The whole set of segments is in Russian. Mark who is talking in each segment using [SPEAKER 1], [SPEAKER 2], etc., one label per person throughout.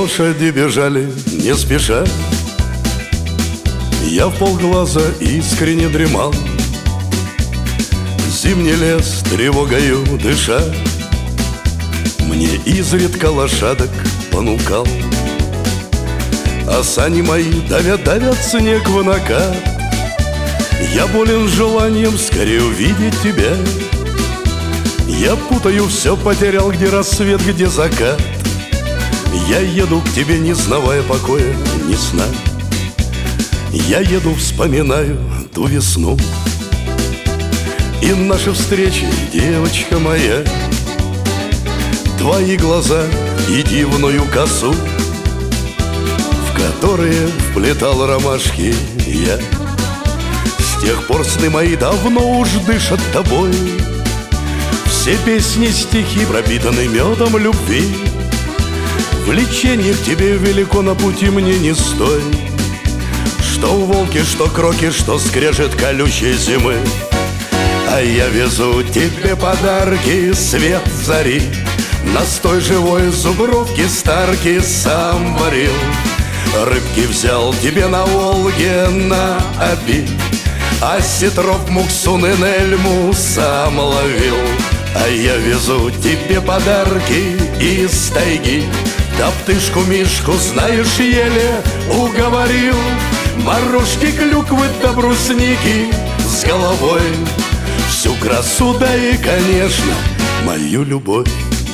[SPEAKER 1] Лошади бежали не спеша, я вполглаза искренне дремал. Зимний лес тревогою дыша мне изредка лошадок понукал. А сани мои давят снег в накат. Я болен желанием скорее увидеть тебя. Я путаю все, потерял, где рассвет, где закат. Я еду к тебе, не знавая покоя, ни сна. Я еду, вспоминаю ту весну и наши встречи, девочка моя. Твои глаза и дивную косу, в которые вплетал ромашки я. С тех пор сны мои давно уж дышат тобой. Все песни, стихи пропитаны медом любви. Влечение к тебе велико, на пути мне не стой. Что волки, что кроки, что скрежет колючей зимы. А я везу тебе подарки, свет зари. Настой живой зубровки старки сам варил. Рыбки взял тебе на Волге на обид, а сетров, муксун и нельму сам ловил. А я везу тебе подарки из тайги. Топтышку Мишку, знаешь, еле уговорил. Морожки, клюквы да брусники с головой. Всю красу, да и, конечно, мою любовь.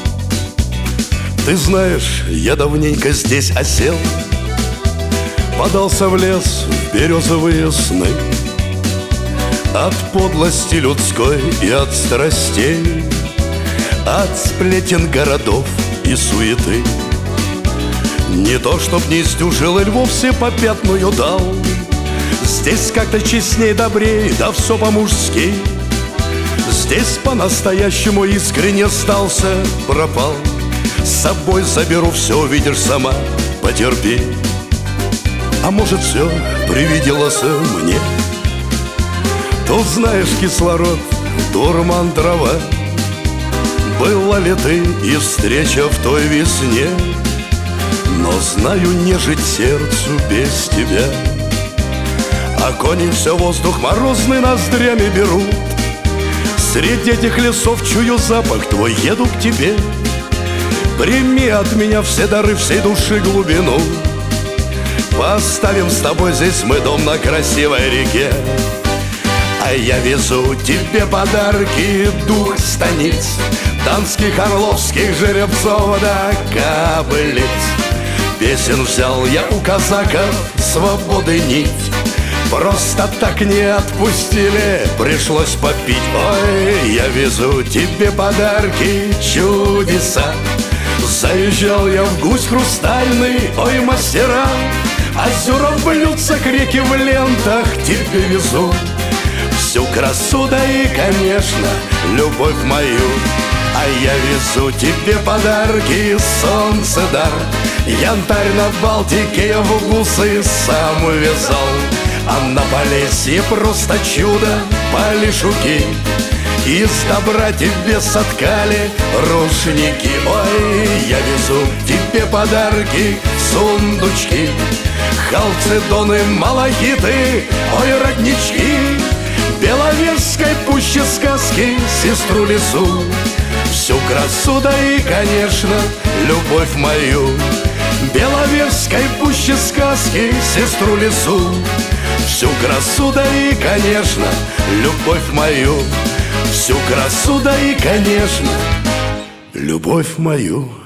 [SPEAKER 1] Ты знаешь, я давненько здесь осел, подался в лес в березовые сны. От подлости людской и от страстей, от сплетен городов и суеты. Не то, чтоб не сдюжил и львов все попятную дал. Здесь как-то честней, добрей, да все по-мужски. Здесь по-настоящему искренне стался, пропал. С собой заберу все, увидишь сама, потерпи. А может, все привиделось мне? Тут, знаешь, кислород, дурман, трава. Была ли ты и встреча в той весне? Но знаю, не жить сердцу без тебя. А кони все воздух морозный ноздрями берут. Среди этих лесов чую запах твой, еду к тебе. Прими от меня все дары всей души глубину. Поставим с тобой здесь мы дом на красивой реке. А я везу тебе подарки, дух станиц, донских, орловских жеребцов да кобылиц. Песен взял я у казаков свободы нить. Просто так не отпустили, пришлось попить. Ой, я везу тебе подарки, чудеса. Заезжал я в гусь хрустальный, ой, мастера. Озера блюдца к реке в лентах тебе везу. Всю красу, да и, конечно, любовь мою. А я везу тебе подарки, солнце дар. Янтарь на Балтике я в гусы сам вязал. А на Полесье просто чудо, полишуки. Из добра тебе соткали рушники. Ой, я везу тебе подарки, сундучки, халцедоны, малахиты, ой, роднички. Беловежской пуще сказки, сестру лесу. Всю красу, да и, конечно, любовь мою. Беловежской пуще сказки, сестру лесу. Всю красу, да и, конечно, любовь мою. Всю красу, да и, конечно, любовь мою.